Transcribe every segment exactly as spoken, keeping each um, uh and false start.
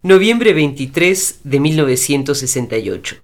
noviembre veintitrés de mil novecientos sesenta y ocho.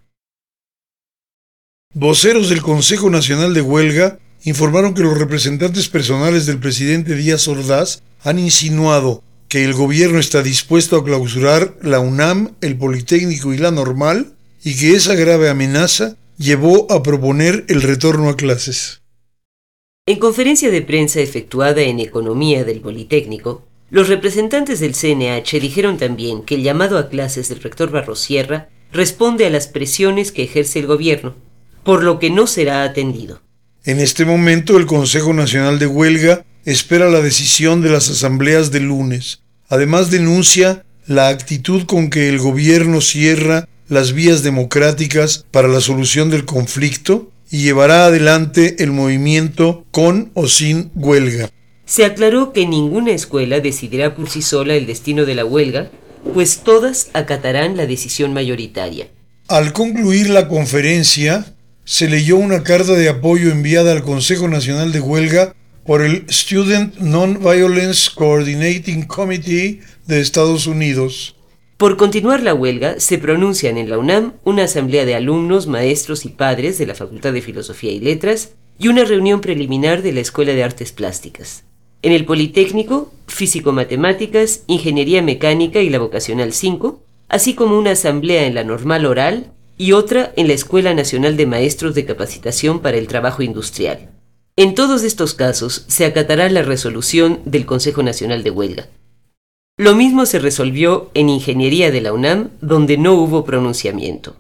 Voceros del Consejo Nacional de Huelga informaron que los representantes personales del presidente Díaz Ordaz han insinuado que el gobierno está dispuesto a clausurar la UNAM, el Politécnico y la Normal, y que esa grave amenaza llevó a proponer el retorno a clases. En conferencia de prensa efectuada en Economía del Politécnico, los representantes del C N H dijeron también que el llamado a clases del rector Barrosierra responde a las presiones que ejerce el gobierno, por lo que no será atendido. En este momento, el Consejo Nacional de Huelga espera la decisión de las asambleas del lunes. Además, denuncia la actitud con que el gobierno cierra las vías democráticas para la solución del conflicto y llevará adelante el movimiento con o sin huelga. Se aclaró que ninguna escuela decidirá por sí sola el destino de la huelga, pues todas acatarán la decisión mayoritaria. Al concluir la conferencia, se leyó una carta de apoyo enviada al Consejo Nacional de Huelga por el Student Non-Violence Coordinating Committee de Estados Unidos. Por continuar la huelga, se pronuncian en la UNAM una asamblea de alumnos, maestros y padres de la Facultad de Filosofía y Letras y una reunión preliminar de la Escuela de Artes Plásticas. En el Politécnico, Físico-Matemáticas, Ingeniería Mecánica y la Vocacional cinco, así como una asamblea en la Normal Oral y otra en la Escuela Nacional de Maestros de Capacitación para el Trabajo Industrial. En todos estos casos se acatará la resolución del Consejo Nacional de Huelga. Lo mismo se resolvió en Ingeniería de la UNAM, donde no hubo pronunciamiento.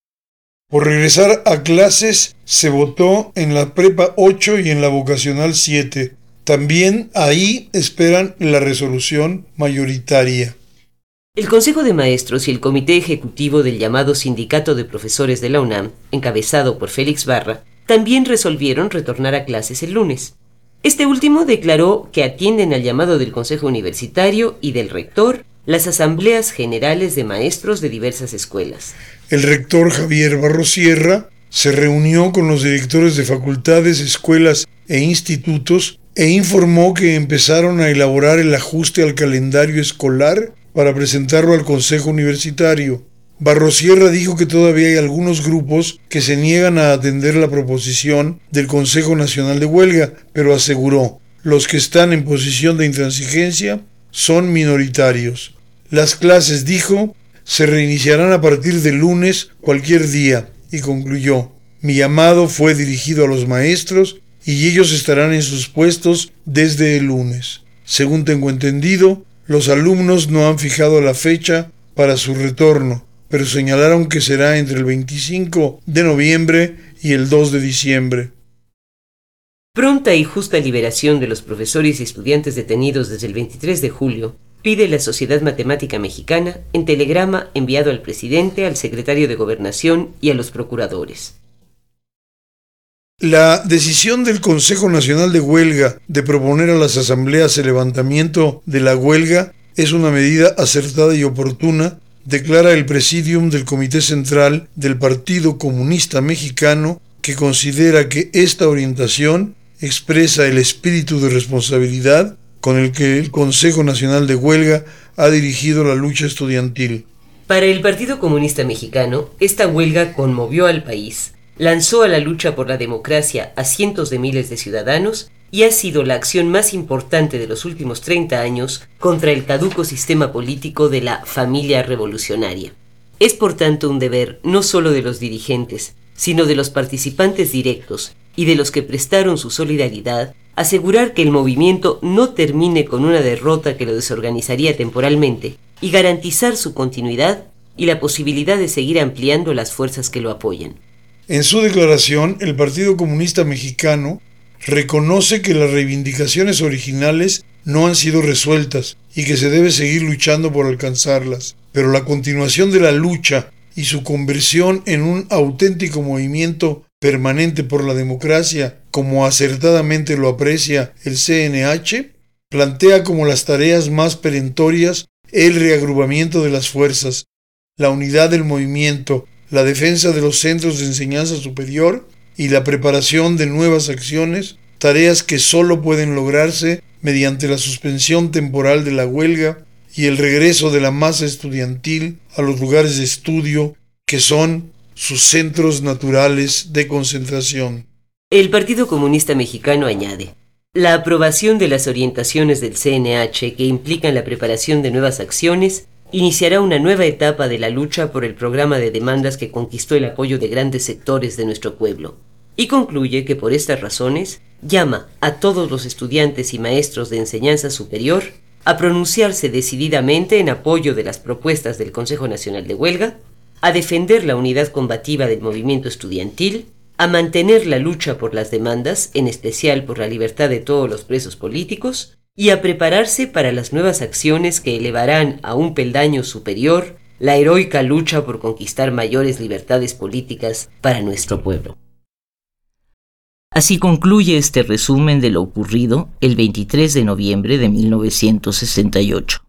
Por regresar a clases, se votó en la Prepa ocho y en la Vocacional siete. También ahí esperan la resolución mayoritaria. El Consejo de Maestros y el Comité Ejecutivo del llamado Sindicato de Profesores de la UNAM, encabezado por Félix Barra, también resolvieron retornar a clases el lunes. Este último declaró que atienden al llamado del Consejo Universitario y del rector las asambleas generales de maestros de diversas escuelas. El rector Javier Barrosierra se reunió con los directores de facultades, escuelas e institutos e informó que empezaron a elaborar el ajuste al calendario escolar para presentarlo al Consejo Universitario. Barrosierra dijo que todavía hay algunos grupos que se niegan a atender la proposición del Consejo Nacional de Huelga, pero aseguró, los que están en posición de intransigencia son minoritarios. Las clases, dijo, se reiniciarán a partir del lunes cualquier día, y concluyó, mi llamado fue dirigido a los maestros y ellos estarán en sus puestos desde el lunes. Según tengo entendido, los alumnos no han fijado la fecha para su retorno, pero señalaron que será entre el veinticinco de noviembre y el dos de diciembre. Pronta y justa liberación de los profesores y estudiantes detenidos desde el veintitrés de julio, pide la Sociedad Matemática Mexicana en telegrama enviado al presidente, al secretario de Gobernación y a los procuradores. La decisión del Consejo Nacional de Huelga de proponer a las asambleas el levantamiento de la huelga es una medida acertada y oportuna, declara el Presidium del Comité Central del Partido Comunista Mexicano, que considera que esta orientación expresa el espíritu de responsabilidad con el que el Consejo Nacional de Huelga ha dirigido la lucha estudiantil. Para el Partido Comunista Mexicano, esta huelga conmovió al país, lanzó a la lucha por la democracia a cientos de miles de ciudadanos y ha sido la acción más importante de los últimos treinta años contra el caduco sistema político de la familia revolucionaria. Es por tanto un deber no solo de los dirigentes, sino de los participantes directos y de los que prestaron su solidaridad, asegurar que el movimiento no termine con una derrota que lo desorganizaría temporalmente y garantizar su continuidad y la posibilidad de seguir ampliando las fuerzas que lo apoyan. En su declaración, el Partido Comunista Mexicano reconoce que las reivindicaciones originales no han sido resueltas y que se debe seguir luchando por alcanzarlas, pero la continuación de la lucha y su conversión en un auténtico movimiento permanente por la democracia, como acertadamente lo aprecia el C N H, plantea como las tareas más perentorias el reagrupamiento de las fuerzas, la unidad del movimiento, la defensa de los centros de enseñanza superior y la preparación de nuevas acciones, tareas que solo pueden lograrse mediante la suspensión temporal de la huelga y el regreso de la masa estudiantil a los lugares de estudio que son sus centros naturales de concentración. El Partido Comunista Mexicano añade: la aprobación de las orientaciones del C N H que implican la preparación de nuevas acciones iniciará una nueva etapa de la lucha por el programa de demandas que conquistó el apoyo de grandes sectores de nuestro pueblo. Y concluye que por estas razones llama a todos los estudiantes y maestros de enseñanza superior a pronunciarse decididamente en apoyo de las propuestas del Consejo Nacional de Huelga, a defender la unidad combativa del movimiento estudiantil, a mantener la lucha por las demandas, en especial por la libertad de todos los presos políticos, y a prepararse para las nuevas acciones que elevarán a un peldaño superior la heroica lucha por conquistar mayores libertades políticas para nuestro pueblo. Así concluye este resumen de lo ocurrido el veintitrés de noviembre de mil novecientos sesenta y ocho.